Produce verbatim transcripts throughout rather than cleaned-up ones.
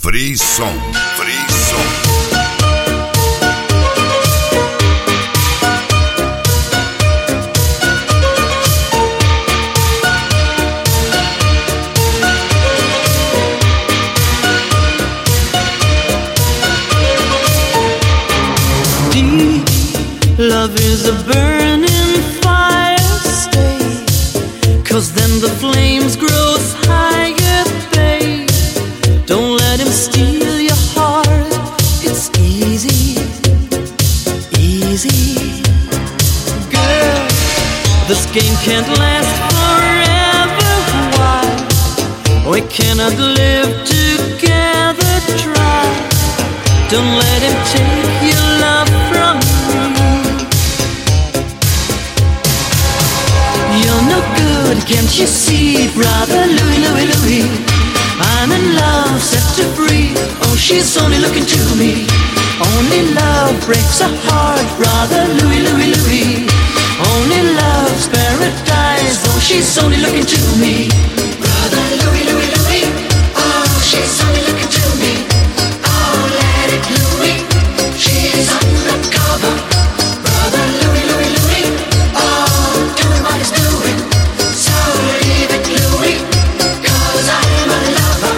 Frisson, Frisson. Love is a burning fire, stay, 'cause then the flames grow higher, babe. Don't let him steal your heart, it's easy, easy. Girl, this game can't last forever, why? We cannot live together, try. Don't let him take your love from me. You're no good, can't you see, brother Louie, Louie, Louie? I'm in love, set to free. Oh, she's only looking to me. Only love breaks a heart, brother Louie, Louie, Louie. Only love's paradise. Oh, she's only looking to me. Brother Louie, Louie, Louie. Oh, she's only looking to me. Oh, let it Louie. She's undercover. Brother Louie, Louie, Louie. Oh, doing what he's doing. So leave it Louie, 'cause I'm a lover.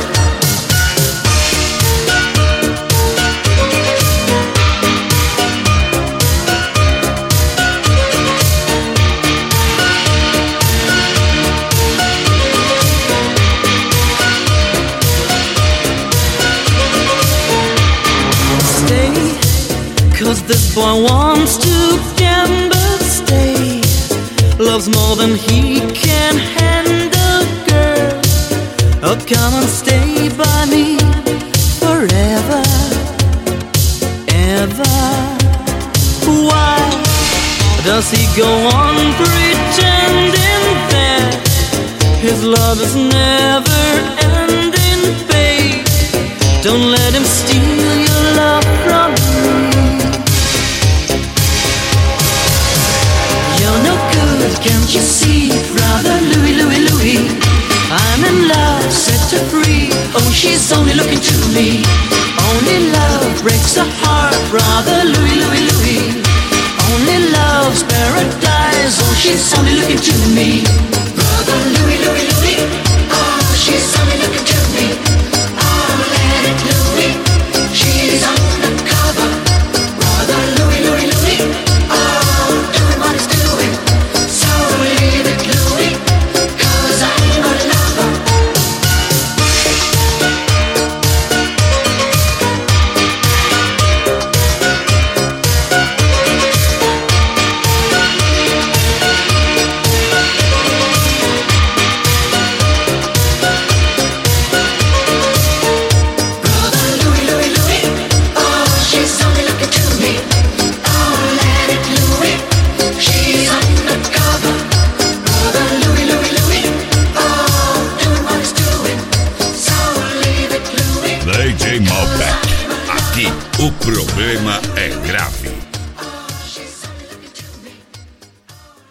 Stay, 'cause this boy wants to gamble, stay. Loves more than he can handle, girl. Oh, come and stay by me forever, ever. Why does he go on pretending that his love is never ending, babe? Don't let him steal your love from me. You're no good, can't you see, brother Louie, Louie, Louie? I'm in love, set her free. Oh, she's only looking to me. Only love breaks a heart, brother Louie, Louie, Louie. Only love's paradise. Oh, she's only looking to me. Brother Louie, Louie, Louie. Oh, she's only looking to me. Oh, let it Louie. She's undercover. Brother Louie, Louie, Louie. Oh, doing what he's doing. So leave it Louie, 'cause I'm a lover. Brother Louie, Louie, Louie. Oh, she's only looking to me. Oh, let it Louie. She's undercover. Brother Louie, Louie, Louie. Oh, doing what he's doing. So leave it Louie. D J Malbec. Aqui o problema é grave.